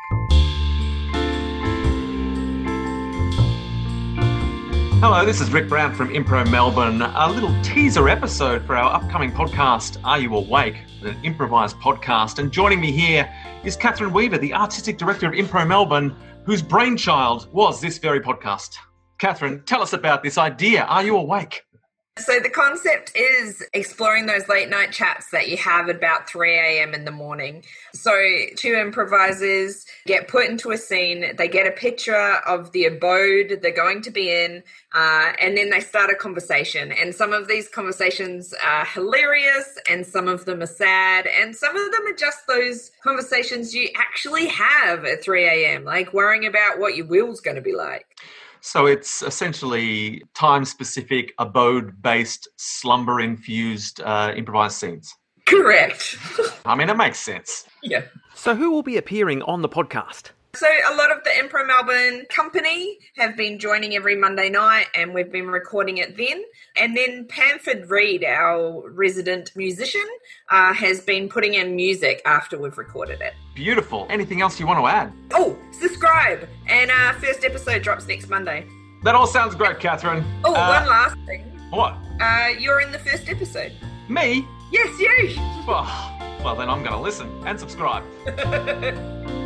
Hello, this is Rick Brown from Impro Melbourne. A little teaser episode for our upcoming podcast, Are You Awake? An improvised podcast. And joining me here is Catherine Weaver, the Artistic Director of Impro Melbourne, whose brainchild was this very podcast. Catherine, tell us about this idea. Are you awake? So the concept is exploring those late night chats that you have about 3 a.m. in the morning. So two improvisers get put into a scene, they get a picture of the abode they're going to be in, and then they start a conversation. And some of these conversations are hilarious and some of them are sad and some of them are just those conversations you actually have at 3 a.m., like worrying about what your will's going to be like. So it's essentially time-specific, abode-based, slumber-infused improvised scenes. Correct. I mean, it makes sense. Yeah. So who will be appearing on the podcast? So a lot of the Impro Melbourne company have been joining every Monday night and we've been recording it then. And then Pamford Reed, our resident musician, has been putting in music after we've recorded it. Beautiful. Anything else you want to add? Oh, subscribe. And our first episode drops next Monday. That all sounds great, Catherine. Oh, one last thing. What? You're in the first episode. Me? Yes, you. Well, then I'm going to listen and subscribe.